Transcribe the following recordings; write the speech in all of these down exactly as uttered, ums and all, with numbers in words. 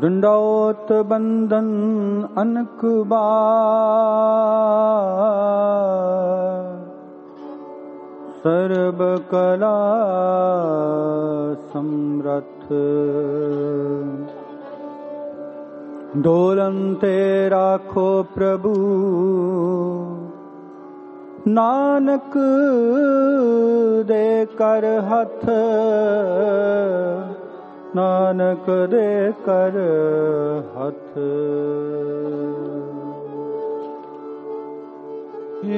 दंडौत बंदन अनक बार, सर्व कला समरथ। डोलंते राखो प्रभु नानक दे कर हथ, नानक दे कर हथ। हे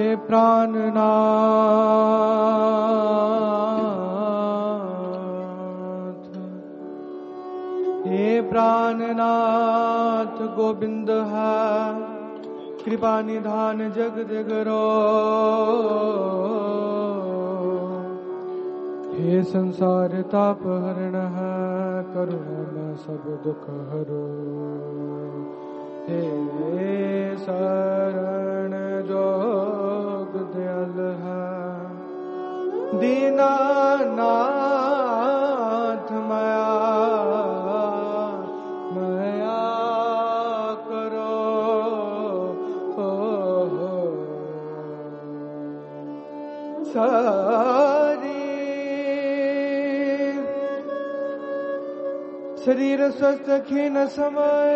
प्राणनाथ, हे प्राणनाथ गोविंद है, कृपा निधान जग जगरो। हे संसार ताप हरण है, करुणा में सब दुख हरो। हे शरण जोग दयाल है, दीनानाथ माया माया करो। हो हो सारी शरीर स्वस्थ खीन समय,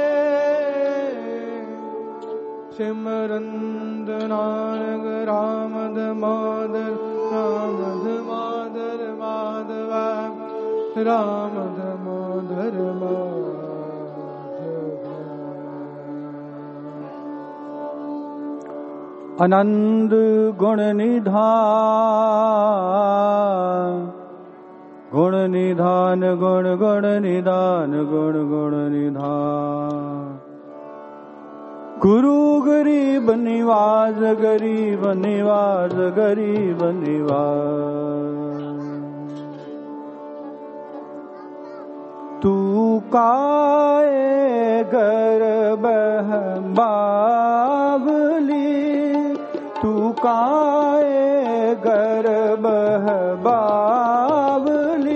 सिमरंद नानक रामद मादर रामद मादर माधव, रामद माधर माधव। आनंद गुण निधान, गुण निधान गुण गुण निधान गुण गुण निधान। गुरु गरीब निवास, गरीब निवास, गरीब निवास। तू काए गर्भ बावली, तू काए गर्भ बावली।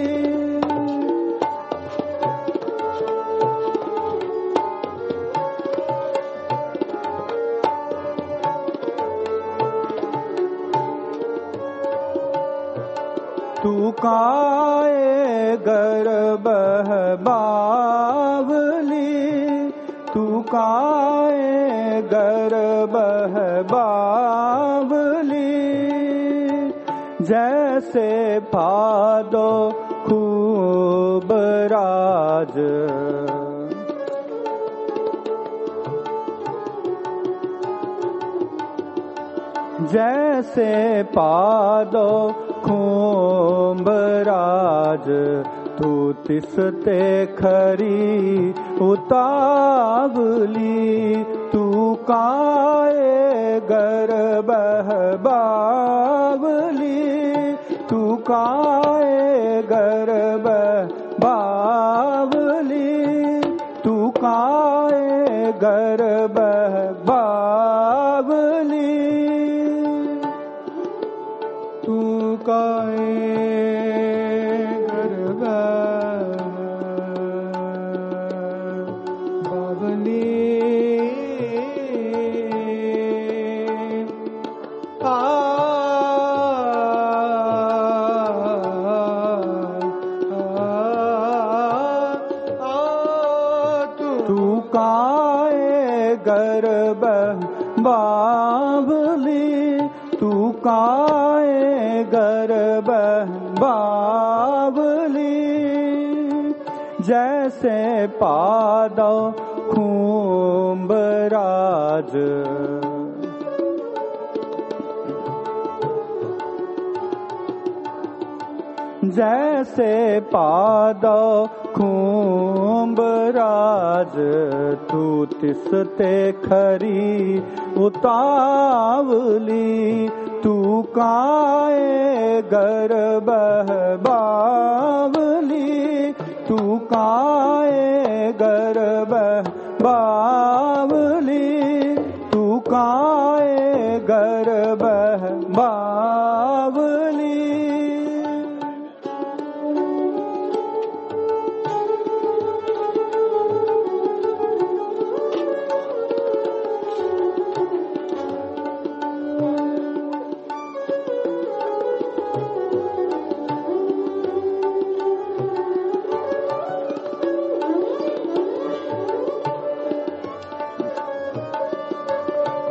तू काए गर्भ बावली, तू काए गर्भ बावली। जैसे पादो खूब राज, जैसे पादो खूब राज। तू तिसते खरी उतावली, तू काए गर्भ बावली, तू काए गर्भ बावली, तू काए गर्भ बावली। तू काए गर्भ बावली। आ तू काए गर्भ बावली, तू काए गर्भ बावली। जैसे पादो खूब राज, जैसे पादो खूब राज। तू तिसते खरी उतावली, तू काए गर्भ बावली, तू काए गर्भ बावली, तू काए गर्भ बावली।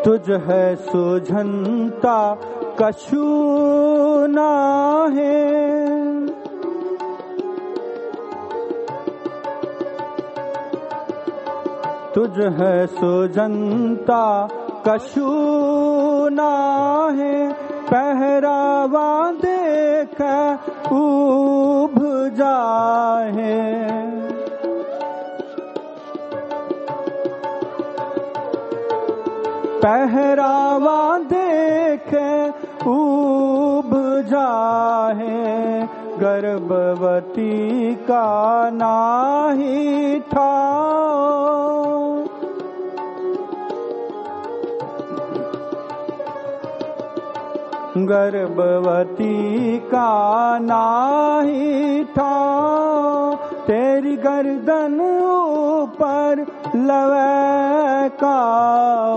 तुझ है सुझंता कछु नाहे, तुझ है सुझंता कछु नाहे, पहरावा देख ऊब जाहे। पहरावा देखे ऊब जाहे, गर्भवती का नाही ठाओ। गर्भवती का नाही ठाओ, तेरी गर्दन ऊपर लवे काओ।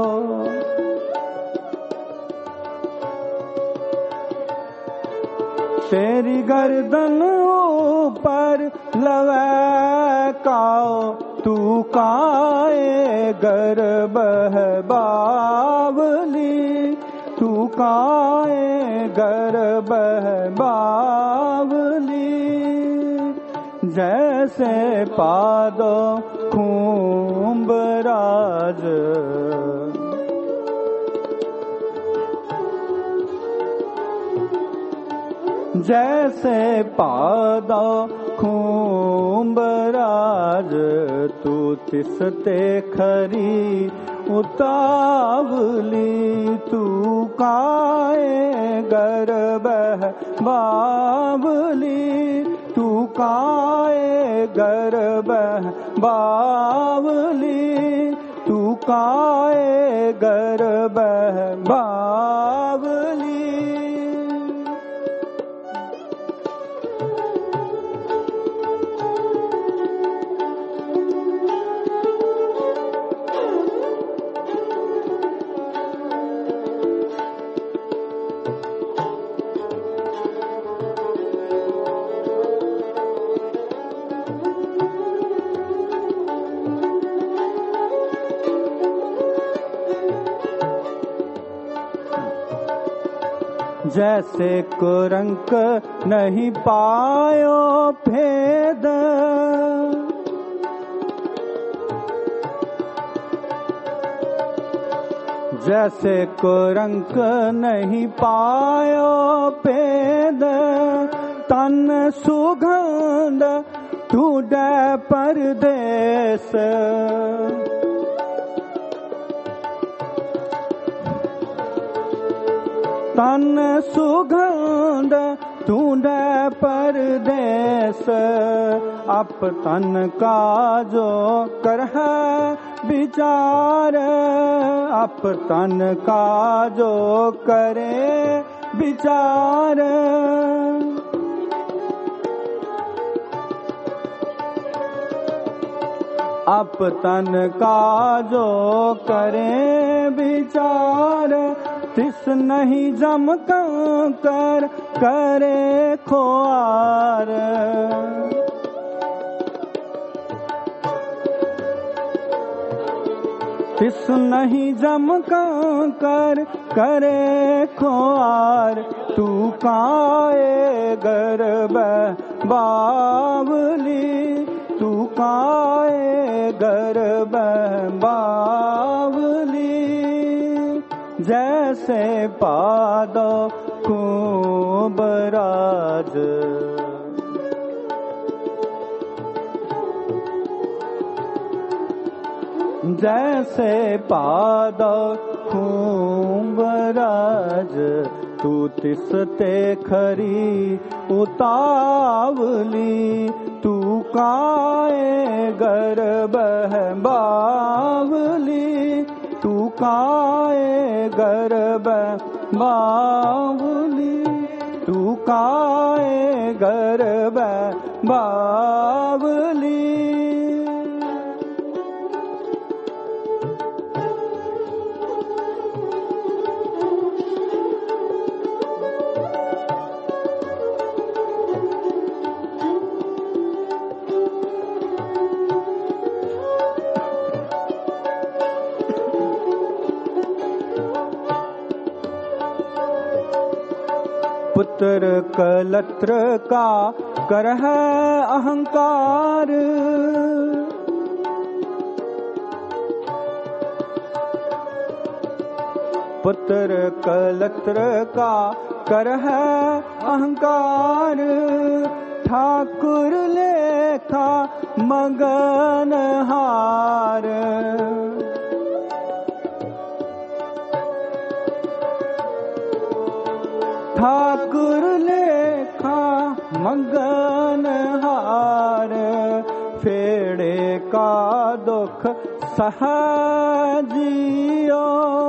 तेरी गर्दन ऊपर लवे काओ, तू काए गर्भ है बावली, तू काए गर्भ है बावली। जैसे पादो खूब राज, जैसे पादो खूब राज, तू तिसते खरी उतावली। तू काए गर्भ है बावली, तू काए गर्भ है बावली, तू काए गर्भ है बावली। जैसे कुरंक नहीं पायो भेद, जैसे कुरंक नहीं पायो भेद, तन सुगंध ढूंढे परदेस। तन सुगंध ढूंढे परदेस, अप तन का जो कर है विचार, अप तन का जो करे विचार। अप तन का जो करे विचार, तिस नहीं जम कर करे खोआर। तिस नहीं जम कर करे खोआर, तू काए गर्भ बावली, तू काए गर्भ बावली। जैसे पादो खूब राज, जैसे पादो खूब राज, तू तिसते खरी उतावली। तू काए गर्भ है बावली, तू काए गर्भ बावली, तू काए गर्भ बावली। पुत्र कलत्र का कर है अहंकार। पुत्र कलत्र का कर है अहंकार। ठाकुर लेखा मगन हार। ठाकुर लेखा मगन हार। फेड़े का दुख सहजियो।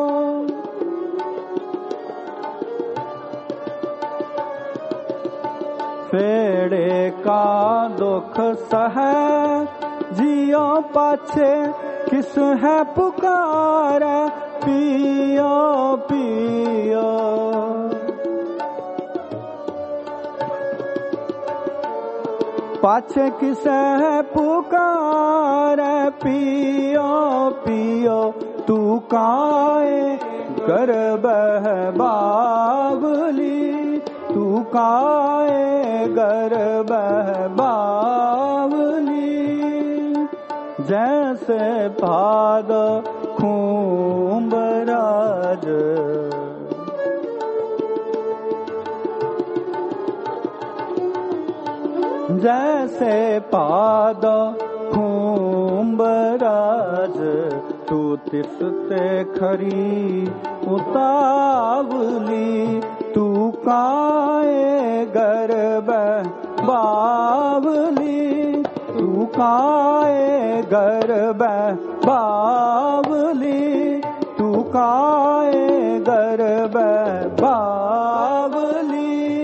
फेड़े का दुख सह जियो पाछे किस है पुकार। पियो पियो पाछे किस है पुकार। पियो पियो तू काए गर्भ बावली। तू काए गर्भ बावली। जैसे पाद खूंबराज। जैसे पाद खूंबराज। तू तिसते खरी उतावली। तू काए गर्भ बावली। तू काए गर्भ बावली। तू काए गर्भ बावली।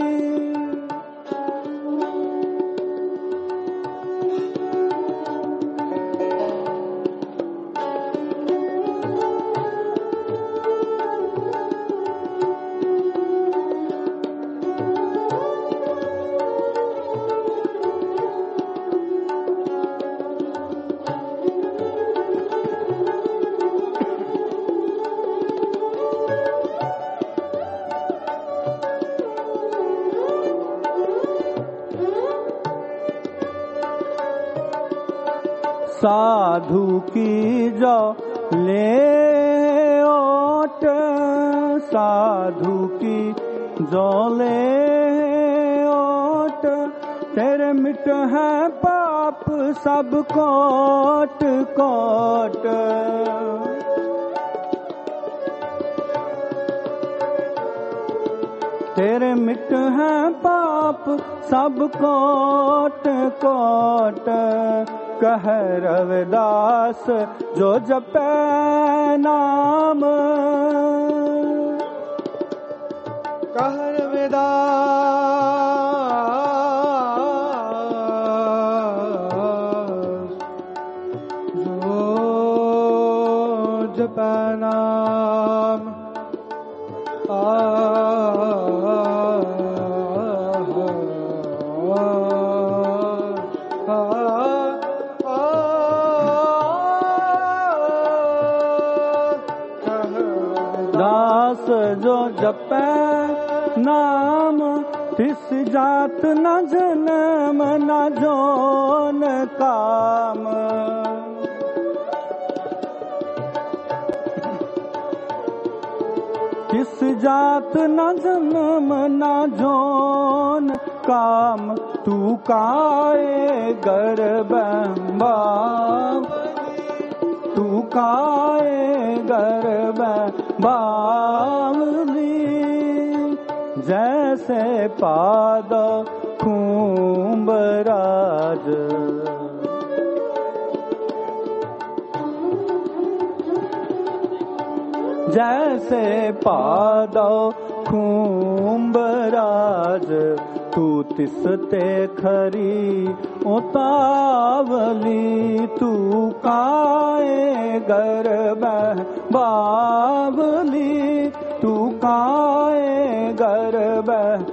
साधु की जो ले ओट। साधु की जो ले ओट। तेरे मिट है पाप सब कोट कोट। तेरे मिट है पाप सब कोट कोट। कह रविदास जो जपे नाम। कह रविदास जो जपे नाम। आ जो जपे नाम। तिस जात न जन्म न जोन काम। तिस जात न जन्म न जोन काम। तू काए गर्भ बावली। तू काए गर्भ बावली। जैसे पाद खूंबराज। जैसे पाद खूंबराज। तू तिसते खरी उतावली। तू काए गर्भ बावली। तू काए गर्भ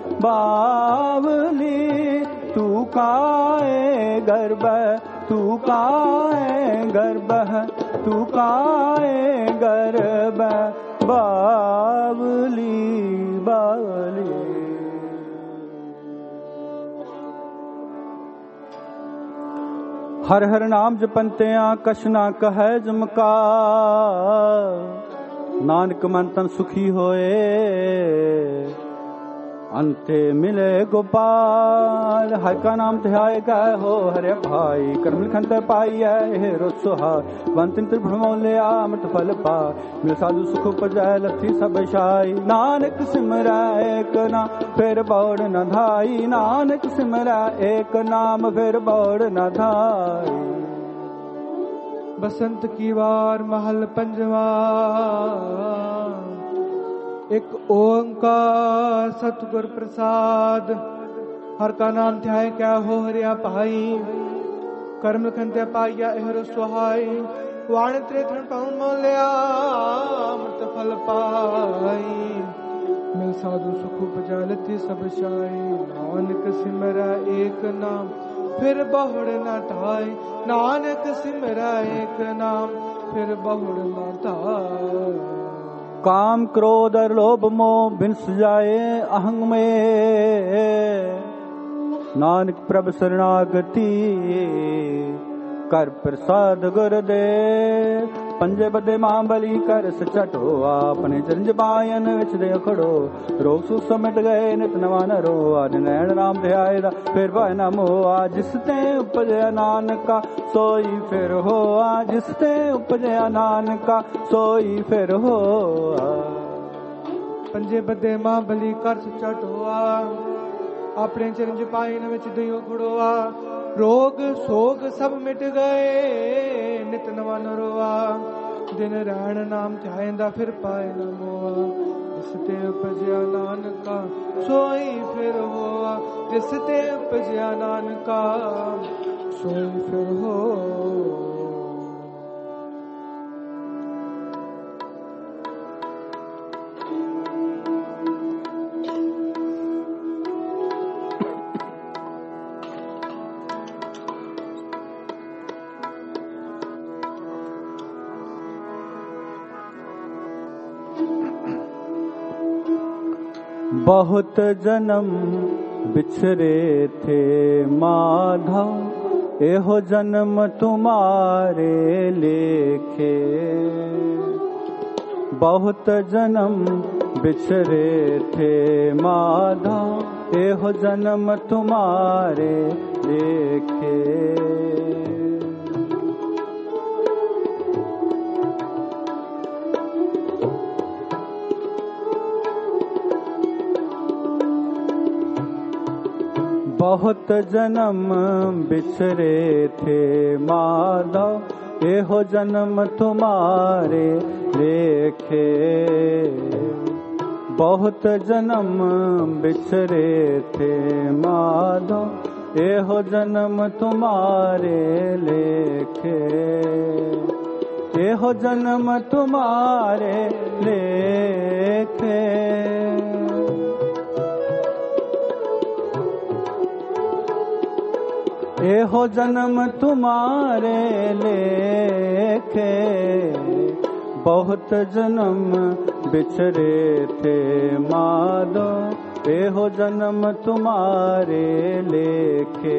बावली। तू काए गर्भ। तू काए गर्भ। तू काए गर्भ बावली बावली। हर हर नाम जपंतिया कछ ना कहै जमका, नानक मन तन सुखी होए अंते मिले गोपाल। हर का नाम ध्याय गए हो हरे भाई, कर्म लिखंत पाई है रोसुहार। वंतिन त्रिभ्रमौलिया अमृत फल पा, मिल साधु सुख उपजय लथी सब शाई। नानक सिमरा एक नाम फिर बौड़ न धाई, नानक सिमरा एक नाम फिर बौड़ न धाई। बसंत की वार महल पंजवा, एक ओंकार सतगुर प्रसाद। हर का नाम ध्याय क्या हो हरिया पाई, कर्म खंत्या पाइया एहरो सुहाई। वाण त्रेथन पाउन मोलिया अमृत फल पाई, मिल साधु सुख उपजालती सब शाई। नानक सिमरा एक नाम फिर बहुड़ न धाय, नानक सिमरा एक नाम फिर बहुड़ न धाय। काम क्रोध और लोभ मोह बिनस जाए अहंग में, नानक प्रभु शरणागति कर प्रसाद गुरुदेव। पंजे बदे मां बली कर सचटो, अपने चरंज पायन विच दे खड़ो। रोग सु समिट गए नित नवा नरो, आज नैन राम ध्याय फिर भाय न मोआ। जिसते उपजया नानका सोई फिर हो, जिसते उपजया नानका सोई फिर हो। पंजे बदे मां बली कर सचटो, अपने चरंज पायन विच दे खड़ोआ। रोग सोग सब मिट गए नित नवा नरोआ, दिन रहन नाम ध्यायंदा फिर पाए न मोआ। जिसते उपजया नानका सोई फिर होआ, जिसते उपजया नानका सोई फिर हो। बहुत जन्म बिछरे थे माधव, एहो जन्म तुम्हारे लेखे। बहुत जन्म बिछरे थे माधव, एहो जन्म तुम्हारे लेखे। बहुत जन्म बिछरे थे माधव, एहो जन्म तुम्हारे लेखे। बहुत जन्म बिछरे थे माधव, एहो जन्म तुम्हारे लेखे। एहो जन्म तुम्हारे लेखे। एहो जन्म तुम्हारे लेखे। बहुत जन्म बिछरे थे माधव, एहो जन्म तुम्हारे लेखे।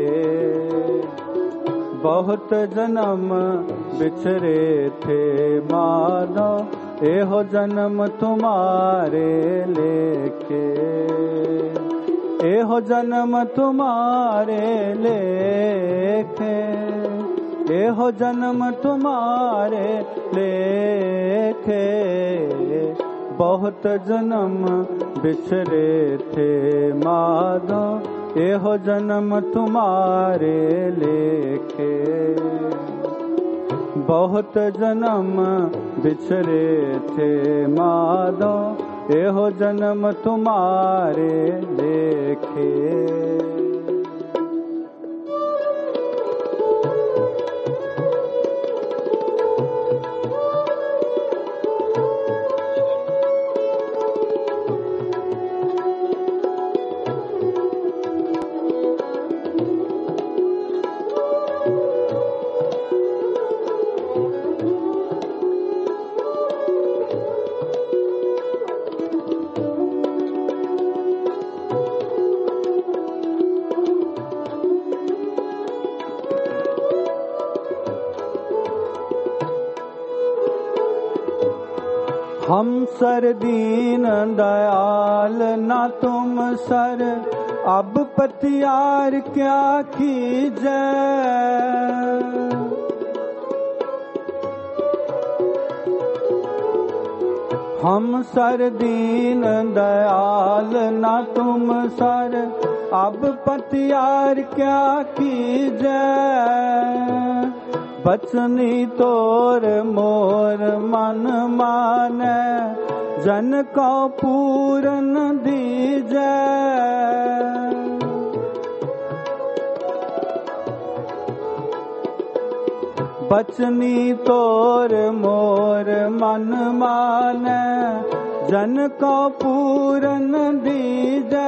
बहुत जन्म बिछरे थे माधव, एहो जन्म तुम्हारे लेखे। एहो जन्म तुम्हारे लेखे। एहो जन्म तुम्हारे लेखे। बहुत जन्म बिछरे थे माधव, एहो जन्म तुम्हारे लेखे। बहुत जन्म बिछरे थे माधव, एहो जन्म तुम्हारे लेखे। हम सर दीन दयाल ना तुम सर, अब पतियार क्या कीजै। हम सर दीन दयाल ना तुम सर, अब पतियार क्या कीजै। बचनी तोर मोर मन मानै, जन को पूरन दीजै। बचनी तोर मोर मन मानै, जन को पूरन दीजै।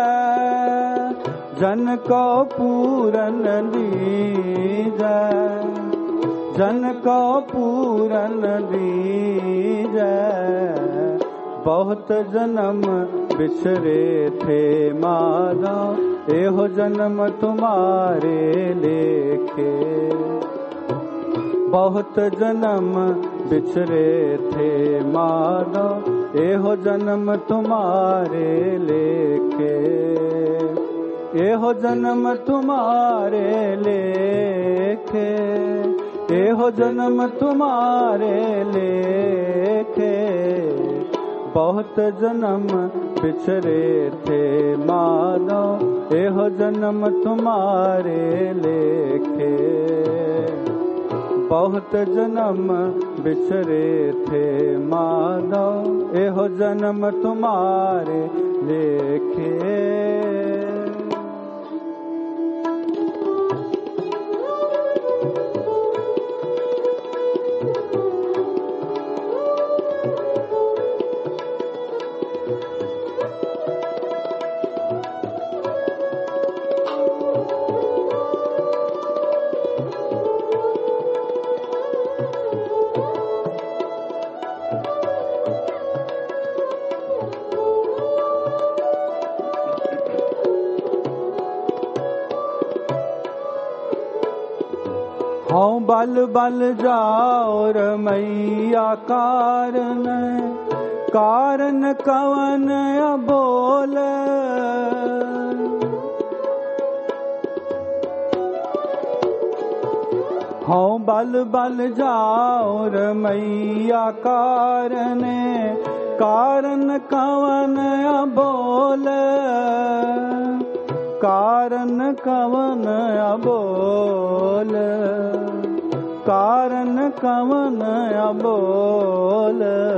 जन को पूरन दीजै, जन को पूरन दीजै। बहुत जन्म बिछरे थे माधव, एहो जन्म तुम्हारे लेखे। बहुत जन्म बिछरे थे माधव, एहो जन्म तुम्हारे लेखे। एहो जन्म तुम्हारे लेखे, एहो जन्म तुम्हारे लेखे। बहुत जन्म बिछरे थे माधव, एहो जन्म तुम्हारे लेखे। बहुत जन्म बिछरे थे माधव, एहो जन्म तुम्हारे लेखे। हाँ बल बल जाओ मैया कारण, कारण कवन बोल। हाँ बल बल जाओ मैया कारण, कारण कवन बोल। कारण कवन बोल, कारण कवन बोल।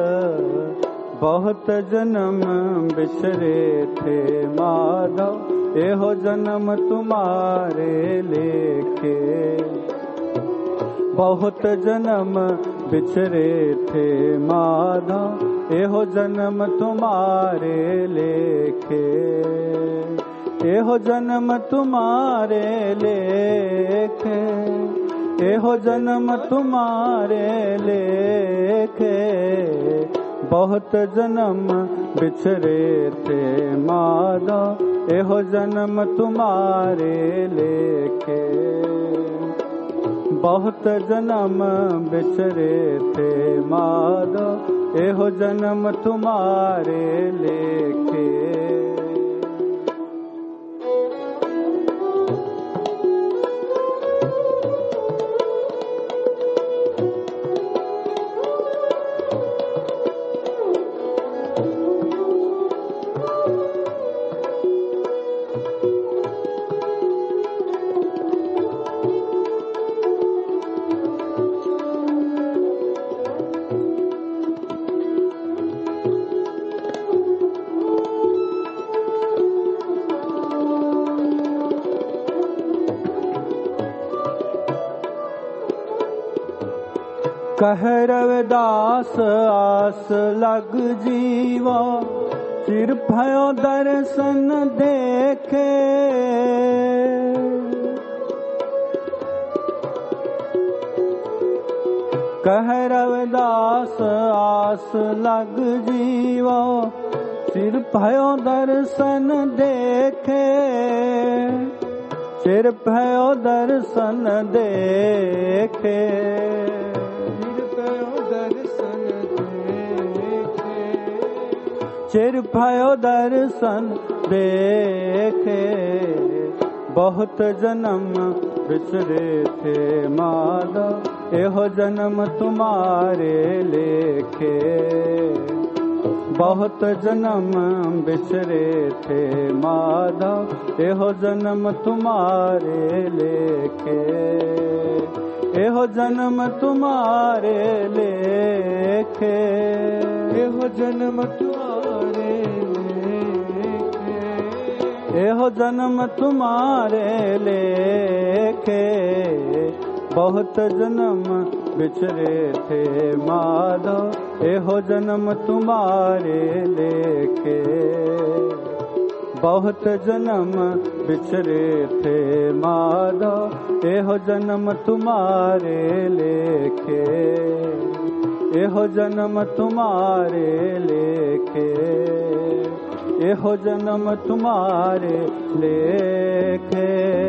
बहुत जन्म बिछरे थे माधव, एहो जन्म तुम्हारे लेखे। बहुत जन्म बिछरे थे माधव, एहो जन्म तुम्हारे लेखे। एहो जन्म तुम्हारे लेखे, एहो जन्म तुम्हारे लेखे। बहुत जन्म बिछरे थे माधव, एहो जन्म तुम्हारे लेखे। बहुत जन्म बिछरे थे माधव, एहो जन्म तुम्हारे लेखे। कह रविदास आस लग जीवा, सिर भयो दर्शन देखे। कह रविदास आस लग जीवा, सिर भयो दर्शन देखे। सिर भयो दर्शन देखे, सिर भयो दर्शन देखे। चिर भयो दर्शन देखे, बहुत जन्म बिसरे थे माधव, एहो जन्म तुम्हारे लेखे। बहुत जन्म बिसरे थे माधव, एहो जन्म तुम्हारे लेखे। एहो जन्म तुम्हारे लेखे, एहो जन्म तुम्हारे लेखे, एहो जन्म तुम्हारे लेखे। बहुत जन्म बिछरे थे माधव, एहो जन्म तुम्हारे लेखे। बहुत जन्म बिछरे थे माधव, एहो जन्म तुम्हारे लेखे। एहो जन्म तुम्हारे लेखे, एहो जन्म तुम्हारे लेखे।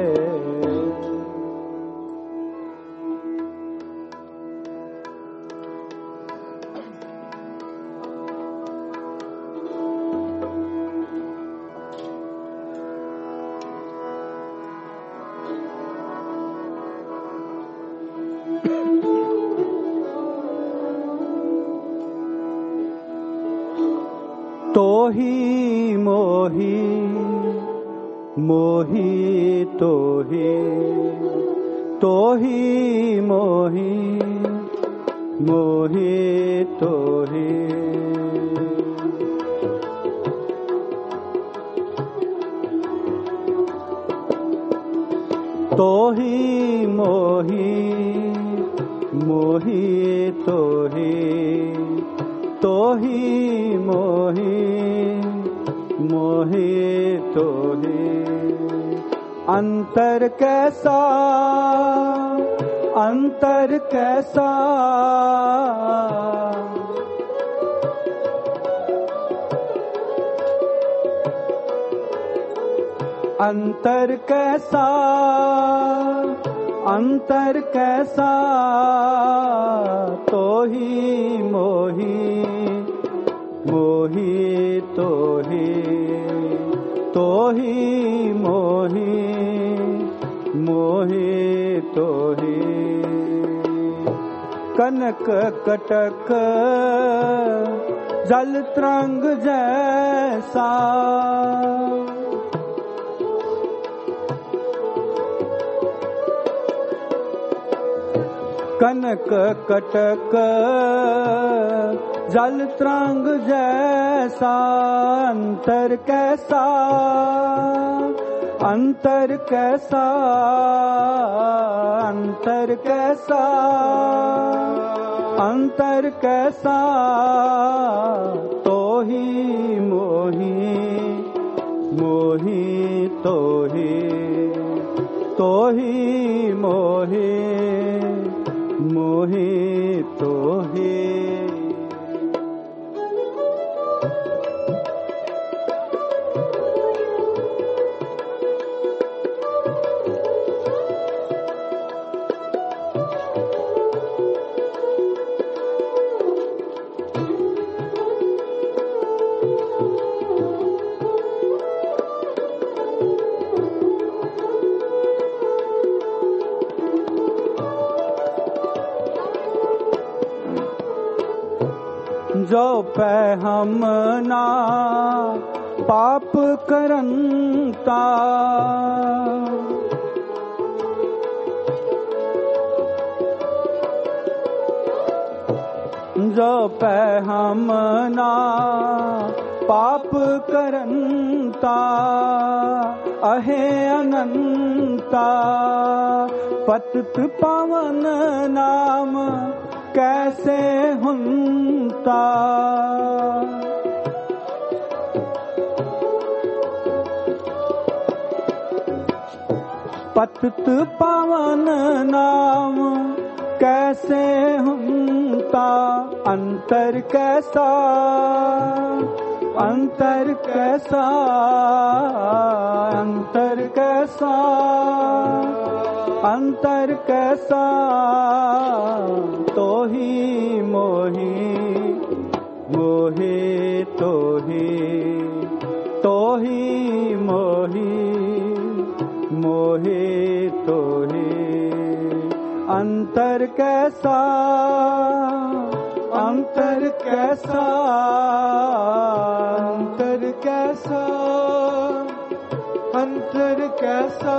तो ही मोही मोही तो ही, तो ही मोही मोही तो ही। तो ही मोही मोही तो ही, तो ही मोही मोही तो ही। अंतर कैसा अंतर कैसा, अंतर कैसा अंतर कैसा। तो ही मोही मोही तो ही, तो ही मोही मोही तो ही। कनक कटक जल तरंग जैसा, कनक कटक जल तरंग जैसा। अंतर कैसा अंतर कैसा, अंतर कैसा अंतर कैसा। तो ही मोही मोही तो ही, तो ही मोही मोही तो ही। जो पै हम ना पाप करंता, जो पै हम ना पाप करंता। अहे अनंता पतित पावन नाम कैसे हुंता। पतित पावन नाम कैसे हुंता। अंतर कैसा अंतर कैसा अंतर कैसा अंतर कैसा। तो ही मोही मोही तो ही तो ही मोही मोहे तो ही अंतर कैसा अंतर कैसा अंतर कैसा अंतर कैसा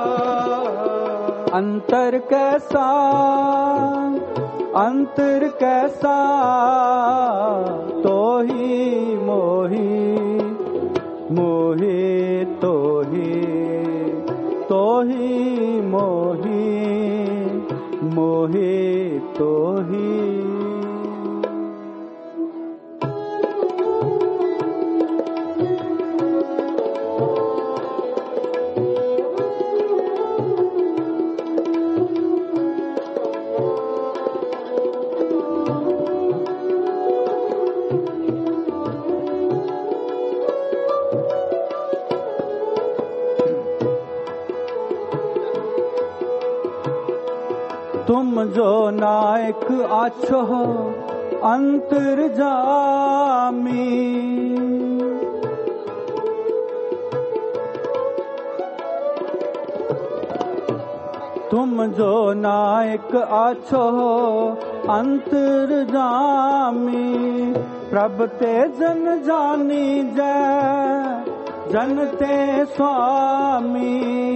अंतर कैसा अंतर कैसा तो ही मोही मोहे तो ही तो ही मोही मोहे तो ही तुम जो नायक आछो अंतर्जामी तुम जो नायक आछो अंतर्जामी प्रभ ते जन जानी जय जन ते स्वामी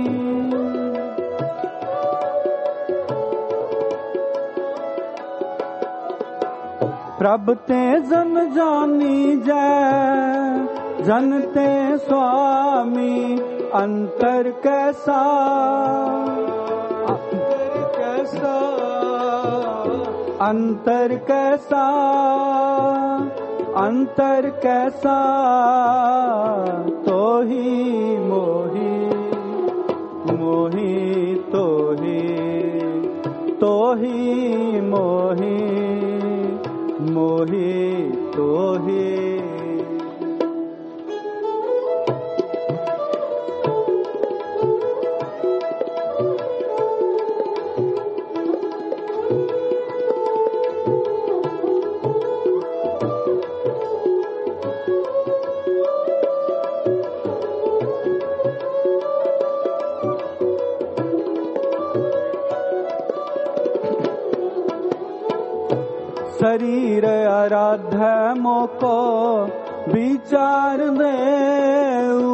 प्रभ ते जन जानी जय जन ते स्वामी अंतर कैसा अंतर कैसा अंतर कैसा अंतर कैसा तो ही मोही मोही तो ही तो ही मोही मोही तो ही शरीर आराध्य मोको विचार देऊ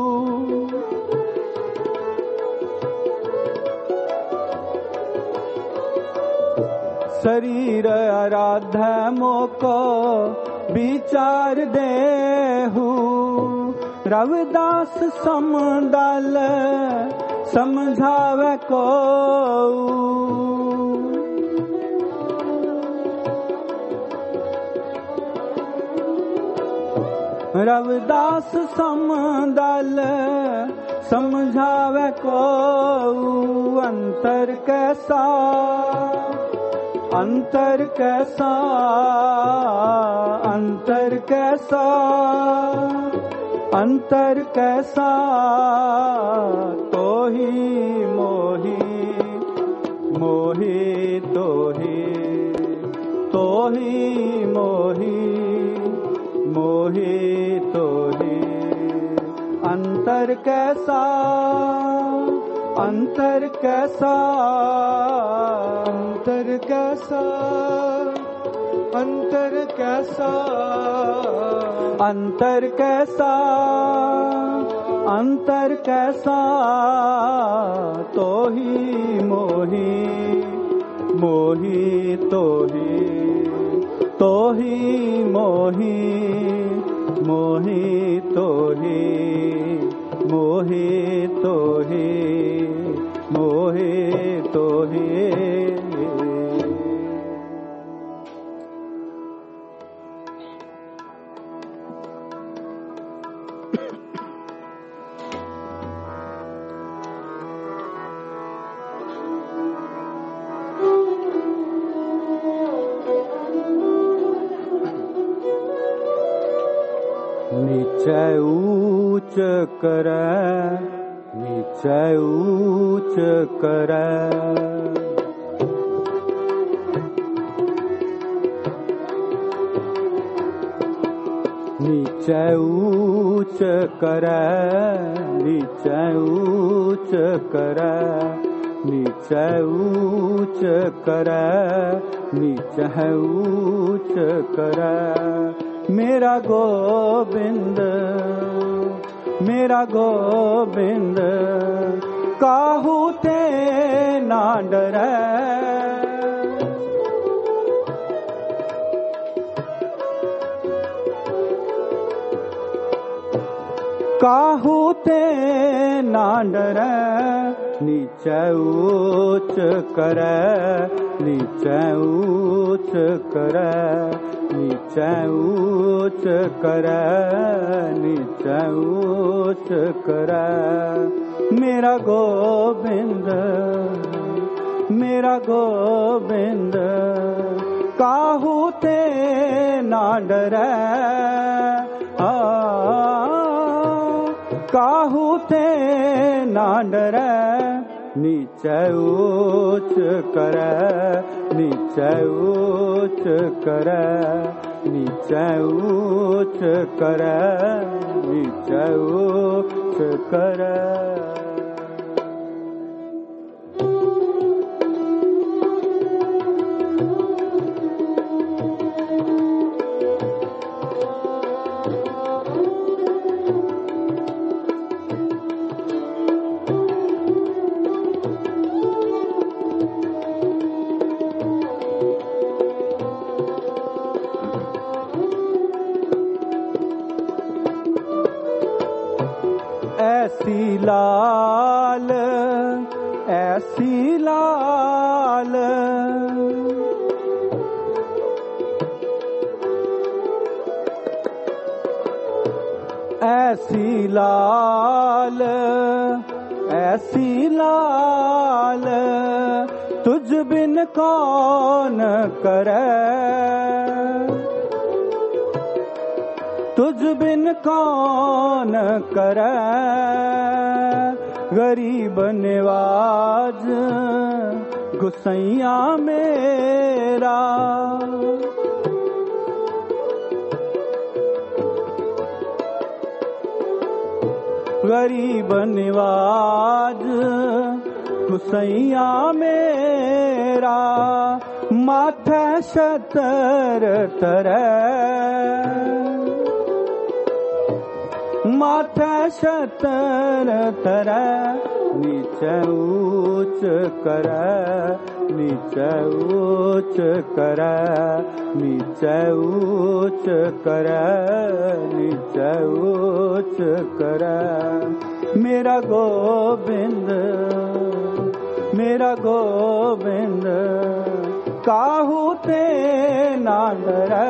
शरीर आराध्य मोको विचार देहू रविदास समदल समझावे को रविदास समदल समझावे को अंतर कैसा अंतर कैसा अंतर कैसा अंतर कैसा तो ही मोही मोही तो ही तो ही मोही मोही तो ही अंतर कैसा अंतर कैसा अंतर कैसा अंतर कैसा अंतर कैसा अंतर कैसा तो ही मोही मोही तो ही तो ही मोही मोही तो ही मोही तो ही मोही तो ही नीचे ऊंच करे नीचे ऊंच करे नीचे ऊंच करे, नीचे ऊंच करे, नीचे ऊंच करे, नीचे ऊंच करे। मेरा गोविंद, मेरा गोविंद, काहू ते ना डरे। काहू ते ना डरे, नीचे ऊंच करे, नीचे ऊंच करे, नीचे ऊंच करे, नीचे ऊंच करे। मेरा गोविंद, मेरा गोविंद, काहू ते ना डरे। आ काहू ते ना डरे, नीचे ऊंच करे, नीचे ऊंच करे, नीचे ऊंच करे, नीचे ऊंच करे। ऐसी लाल, ऐसी लाल, ऐसी लाल, ऐसी लाल, तुझ बिन कौन करे। तुझ बिन कौन करे, गरीब निवाज गुसैया मेरा। गरीब निवाज गुसैया मेरा, माथे शतर तरे, माथे शतर तरे। नीचे ऊंच करे, नीचे ऊंच करे, नीचे ऊंच करे, नीचे ऊंच करे। मेरा गोविंद, मेरा गोविंद, काहू ते ना डरे।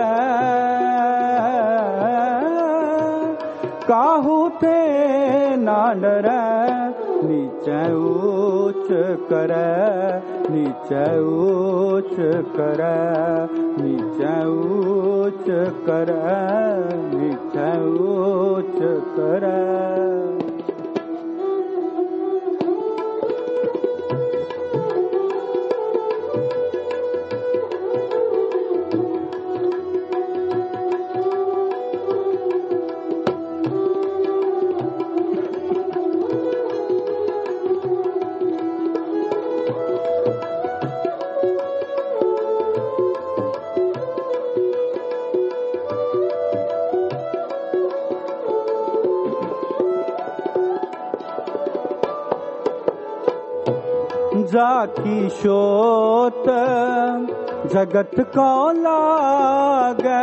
काहू ते ना डरे, नीचे ऊंच करे, नीचे ऊंच करे, नीचे ऊंच करे, नीचे ऊंच करे। जाकी शोत जगत को लागे,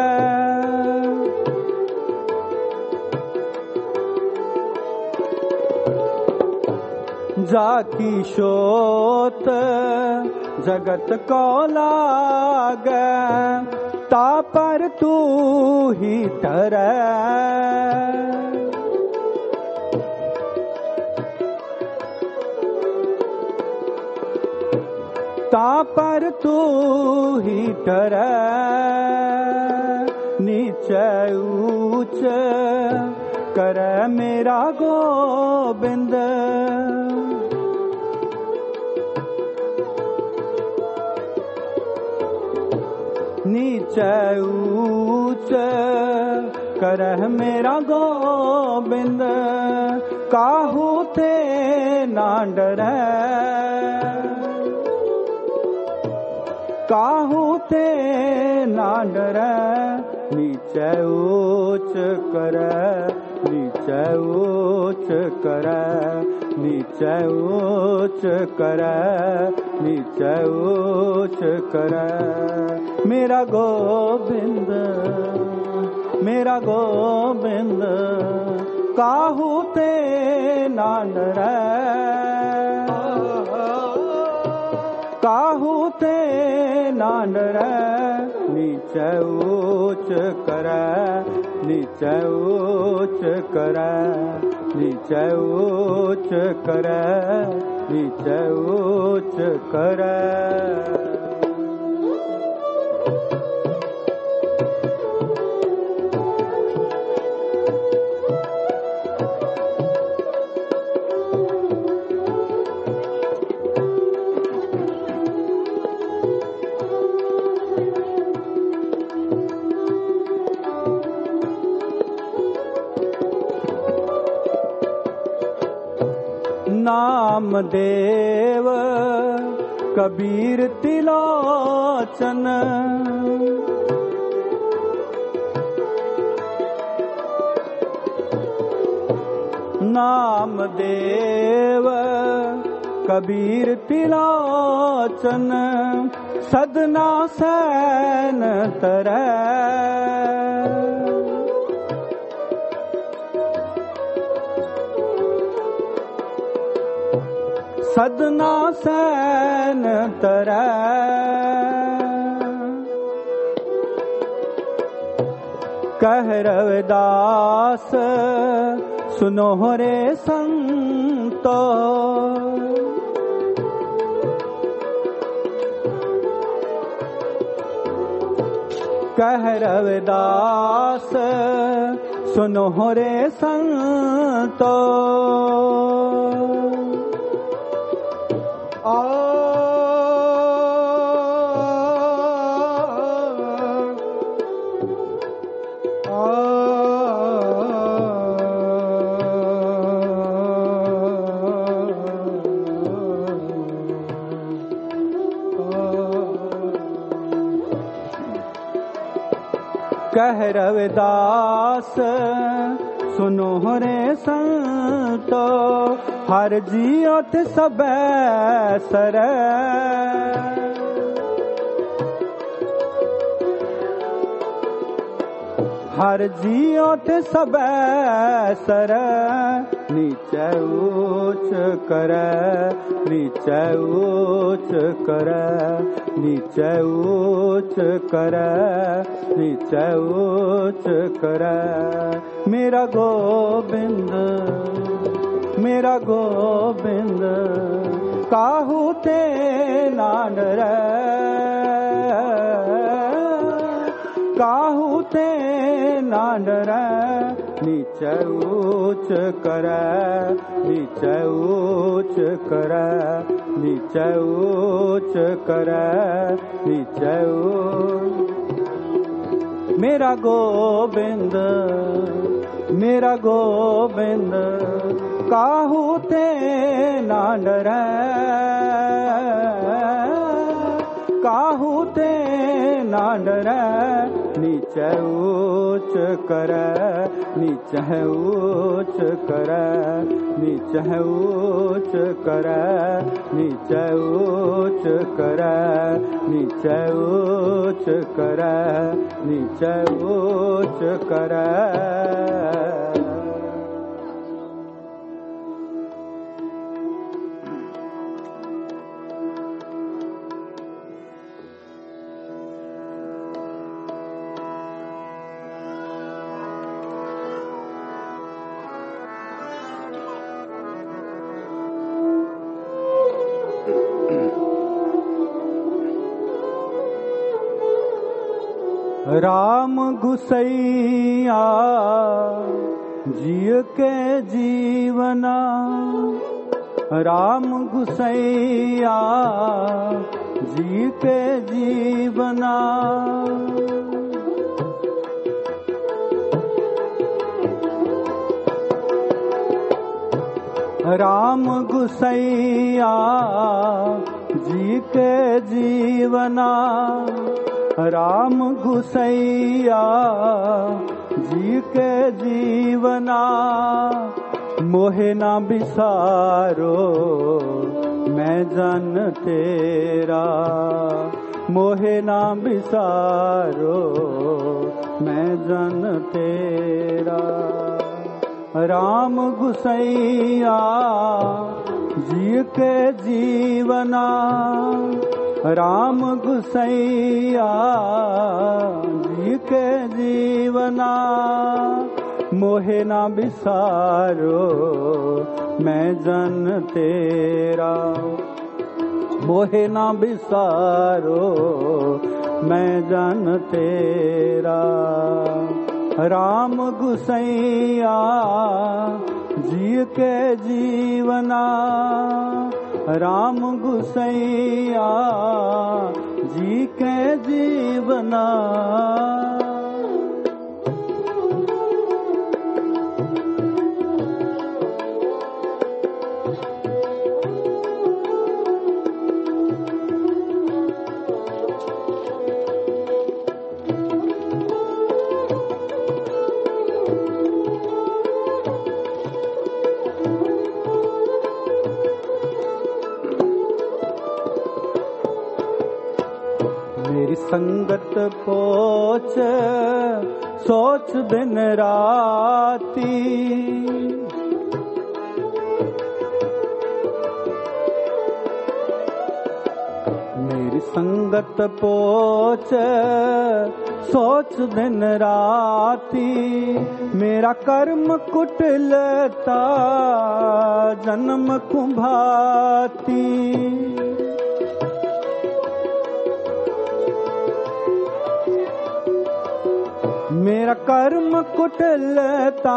जाकी शोत जगत को लागे, ता पर तू ही तरे। ता पर तू ही डरे, नीचे ऊंच करे मेरा गोविंद। नीचे ऊंच करह मेरा गोबिंद, काहू ते ना डरै, काहू ते ना डरै, नीचे ऊंच करੈ, नीचे ऊंच करੈ, नीचे ऊंच करੈ, नीचे ऊंच करੈ, मेरा गोबिंद, मेरा गोबिंद, काहू ते ना डरै, काहू ते ना डरै, नीचे ऊंच करੈ, नीचे ऊंच करै, नीचे ऊंच करै, नीचे ऊंच करै। नामदेव कबीर तिलोचन, नामदेव कबीर तिलोचन, सदना सैन तरੈ, सदना सैन तरै, कह रविदास सुनो रे संतो, कह रविदास सुनो रे संतो, आ कह रविदास सुनो रे संतो, हर जियोत सबै सरै, हर जियोत सबै सरै, नीचे ऊंच करੈ, नीचे ऊंच करੈ, नीचे ऊंच करੈ, नीचे ऊंच करੈ, मेरा गोबिंद, मेरा गोबिंद, काहू ते ना डरै, काहू ते ना डरै, नीचे ऊंच करੈ, नीचे ऊंच करੈ, नीचे ऊंच करै, नीचे ऊंच, मेरा गोबिंद, मेरा गोबिंद, काहू ते ना डरै, काहू ते ना डरै, नीचे ऊंच करੈ, नीचे ऊंच करै, नीचे ऊंच करै, नीचे ऊंच करै, नीचे ऊंच करै, नीचे ऊंच करै। राम गुसैया जिय के जीवना, राम गुसैया जी के जीवना, राम गुसैया जी के जीवना, राम गुसैया जी के जीवना, मोहे ना बिसारो मैं जन तेरा, मोहे ना बिसारो मैं जन तेरा। राम गुसैया जी के जीवना, राम गुसैया जी के जीवना, मोहे ना बिसारो मैं जन तेरा, मोहे ना बिसारो मैं जन तेरा। राम गुसैया जी के जीवना, राम गुसैया जी के जीवना। संगत पोच सोच दिन राती, मेरी संगत पोच सोच दिन राती, मेरा कर्म कुटिलता जन्म कुंभाती, मेरा कर्म कुटिलता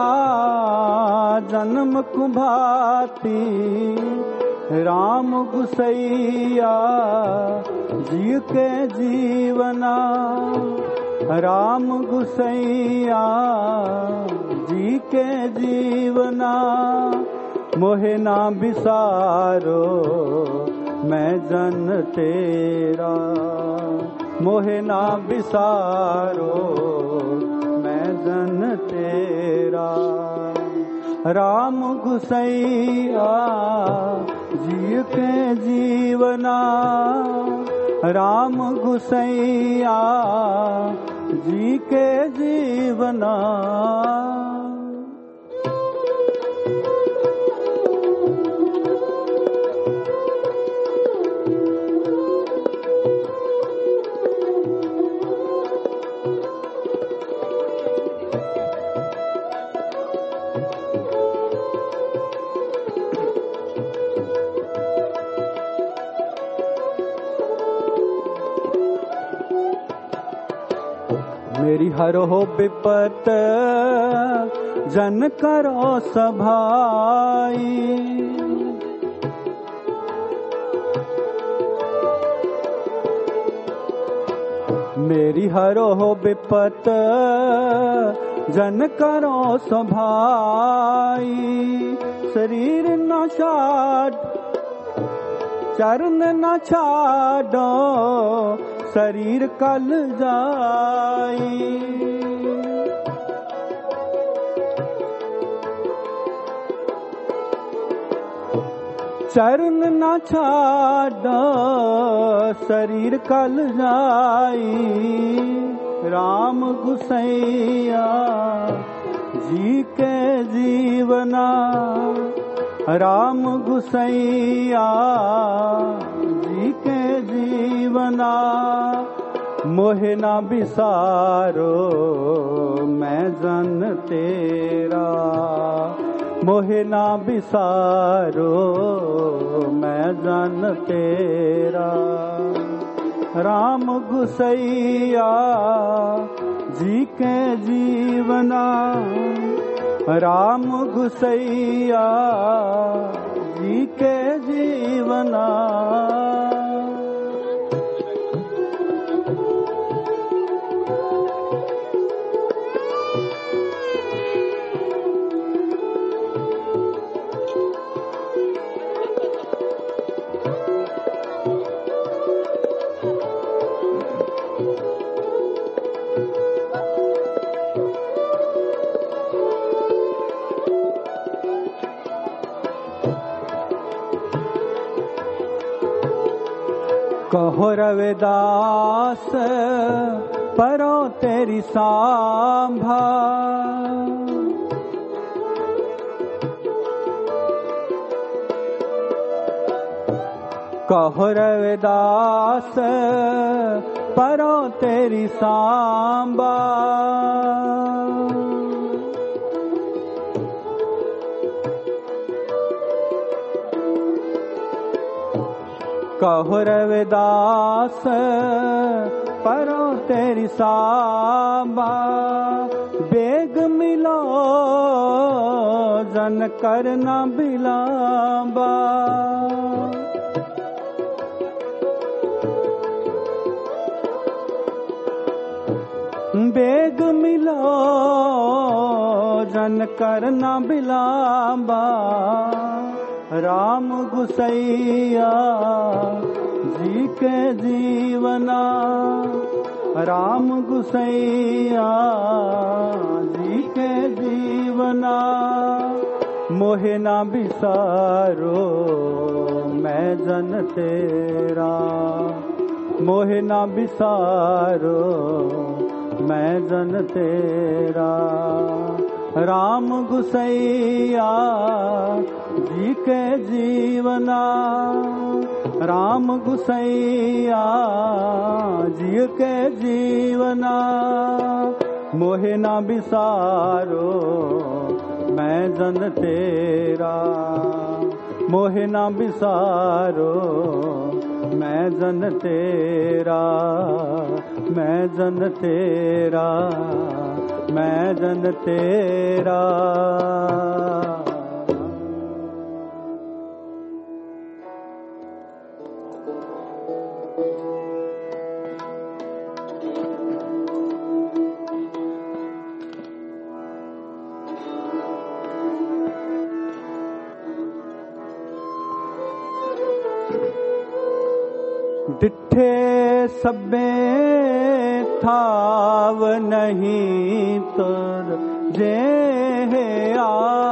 जन्म कुभाती। राम गुसैया जी के जीवना, राम गुसैया जी के जीवना, मोहे ना बिसारो मैं जन तेरा, मोहे ना बिसारो मैं जन तेरा। राम गुसैया जी के जीवना, राम गुसैया जी के जीवना। मेरी हर हो विपत जन करो सभाई, मेरी हर हो विपत जन करो सभाई। शरीर न छाड़ चरण न छाड़ो शरीर कल जाई। चरण न छाड़ो शरीर कल जाई। राम गुसैया जी के जीवना, राम गुसैया जी के जीवना। मोहे ना बिसारो मैं जन तेरा, मोहे ना बिसारो मैं जन तेरा। राम गुसैया जी के जीवना, राम गुसैया जी के जीवना। कहो रविदास परो तेरी सांभा, कहो रविदास परो तेरी सांबा, कहो रविदास परो तेरी सांबा, बेग मिलो जन करना बिलांबा, बेग मिलो जन करना बिलांबा, राम गुसैया जी के जीवना, राम गुसैया जी के जीवना, मोहे ना बिसारो मैं जन तेरा, मोहे ना बिसारो मैं जन तेरा, राम गुसैया जी के जीवना, राम गुसैया जी के जीवना, मोहे ना बिसारो मैं जन तेरा, मोहे ना बिसारो मैं जन तेरा, मैं जन तेरा, मैं जन तेरा। डिठे सबे थाव नहीं तुर जे आ,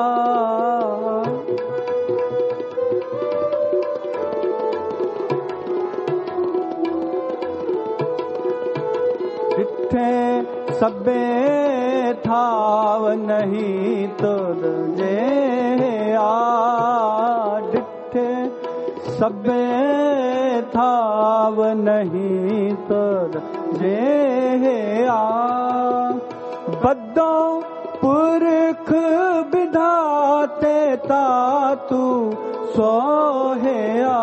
डिठे सबे थाव नहीं तुर जे आ, डिठे सबे थाव नहीं तुर जे आ, बद्दो पुरख विधाते तातू सोहे आ,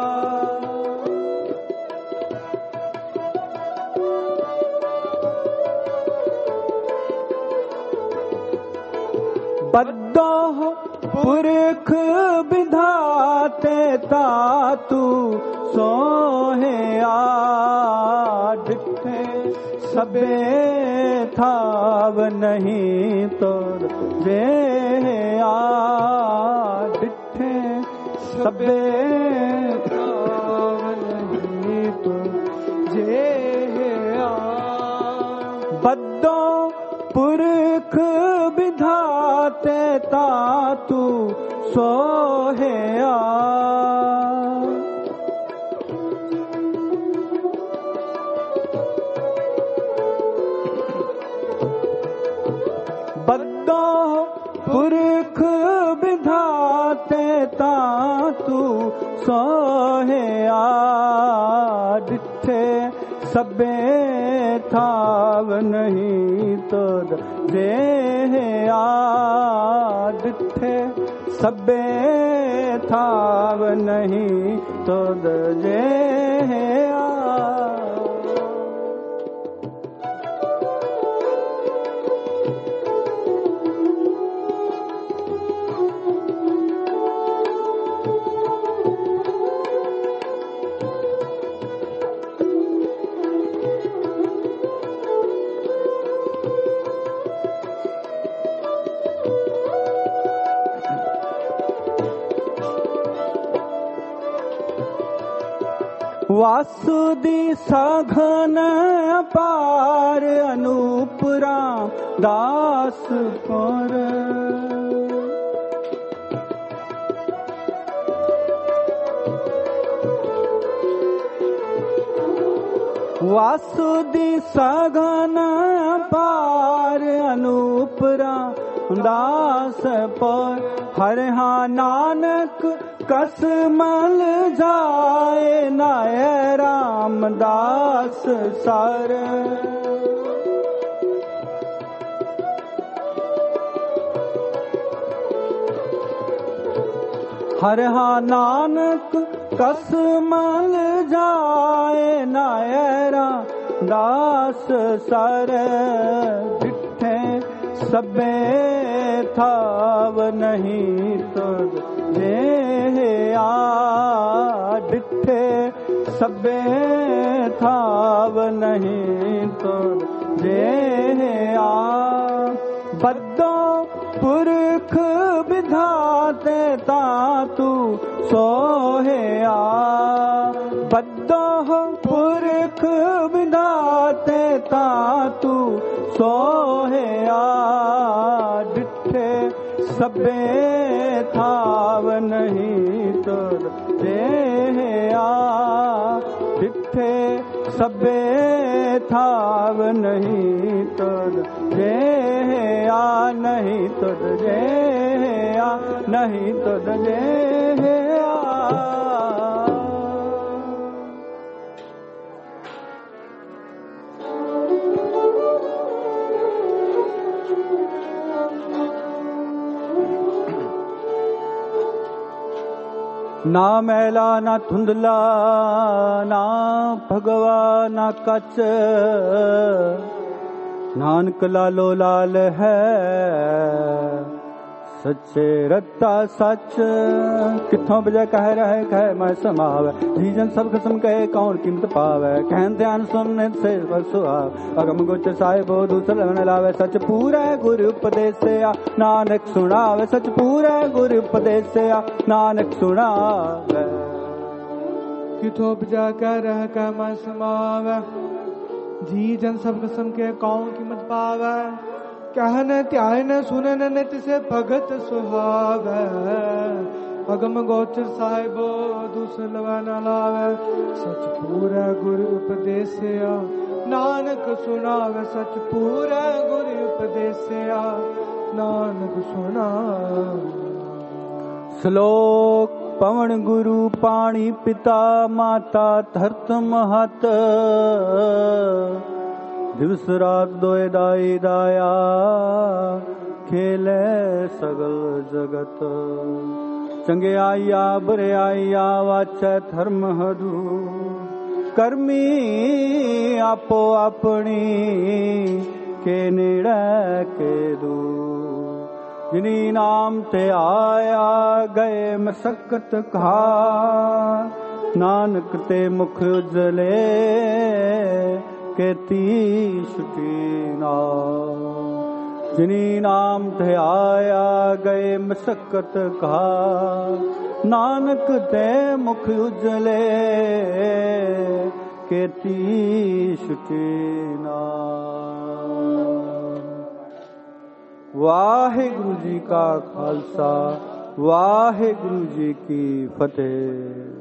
बद्दो पुरख विधाते तातू सोहे आ, डिठे सबे थाव नहीं तुर जे आ, डिठे सबे थाव नहीं तुर जे आ, बद्दो पुरख विधाते तातू सोहे आ, बद्दो पुरख विधाते तातू सोहे आ, डिठे सबे थाव नहीं तुर जे आ, डिठे सबे थाव नहीं तुर जे आ, वासुदी सघन अपार अनूपरा दास पर, ਵਾਸੁਦੀ ਸਗਨ ਪਾਰ ਅਨੂਪਰਾ ਦਾਸ ਪਰ ਹਰਿਹਾ ਨਾਨਕ ਕਸ ਮਲ ਜਾਏ ਨਾਏ ਰਾਮਦਾਸ ਸਰ ਹਰਿਹਾ ਨਾਨਕ ਕਸ ਮਲ ਜਾਏ ਨਾਏ ਰਾਮਦਾਸ ਸਰ ਡਿਠੇ ਸਭੇ ਥਾਵ ਨਹੀਂ ਤੁਧ ਜੇ ਆ ਡਿਠੇ ਸਭੇ ਥਾਵ ਨਹੀਂ ਤੁਧ ਜੇ ਆ ਬੱਦੋ ਪੁਰਖ ਵਿਧਾਤੇ ਤਾ ਤੂੰ ਸੋਹਿਆ ਬੱਦੋ ਪੁਰਖ ਵਿਧਾਤੇ ਤਾ ਤੂੰ ਸੋਹਿਆ ਡਿਠੇ ਸਭੇ ਥਾਵ ਨਹੀਂ ਤੁਰ ਦੇਹਿਆ ਡਿਠੇ ਸਭੇ ਥਾਵ ਨਹੀਂ ਤੁਰ ਦੇਹਿਆ ਨਹੀਂ ਤੁਰ ਦੇਹਿਆ ਨਹੀਂ ਤੁਰ ਦੇਹਿਆ ਨਾ ਮੈਲਾ ਨਾ ਧੁੰਦਲਾ ਨਾ ਭਗਵਾ ਨਾ ਕੱਚ ਨਾਨਕ ਲਾਲੋ ਲਾਲ ਹੈ ਸੱਚੇ ਰਤਾ ਸੱਚ ਕਿੱਥੋਂ ਬਜਾ ਕਹਿ ਰਹੇ ਕਹਿ ਮੈਂ ਸਮਾਵੈ ਜੀ ਜਨ ਸਭ ਖਸਮ ਕਹੇ ਕੌਣ ਕੀਮਤ ਪਾਵੈ ਕਹਿਨ ਧਿਆਨ ਸੁਨਨੇ ਸੇ ਵਸੁਆ ਅਗਮ ਗੋਚ ਸਾਹਿਬੋ ਦੂਸਰ ਲਵਣ ਲਾਵੇ ਸੱਚ ਪੂਰਾ ਗੁਰ ਉਪਦੇਸਿਆ ਨਾਨਕ ਸੁਣਾਵੇ ਸੱਚ ਪੂਰਾ ਗੁਰ ਉਪਦੇਸਿਆ ਨਾਨਕ ਸੁਣਾਵੇ ਕਿੱਥੋਂ ਬਜਾ ਕਹਿ ਰਹੇ ਕਹਿ ਮੈਂ ਸਮਾਵੈ ਜੀ ਜਨ ਸਭ ਖਸਮ ਕਹੇ ਕੌਣ ਕੀਮਤ ਪਾਵੈ कहन ध्यान सुनन नित से भगत सुहावै अगम गोचर साहिबो दूसलवा न लावै सच पूरा गुर उपदेसिया नानक सुनावै सच पूरा गुर उपदेसिया नानक सुनावै श्लोक पवन गुरु पाणी पिता माता धरत महत दिवस रात दोए दाई दाया खेले सगल जगत चंगे आईया बुरे आईया वाचै धर्म हरू कर्मी आपो अपनी के नेड़े के दू जिनी नाम ते आया गए मसक्कत कहा नानक ते मुख उजले केती छुटी ना जिनी नाम थे आया गए मशक्कत कहा नानक ते मुख उजले केती छुटी ना। वाहिगुरु जी का खालसा वाहिगुरु जी की फतेह।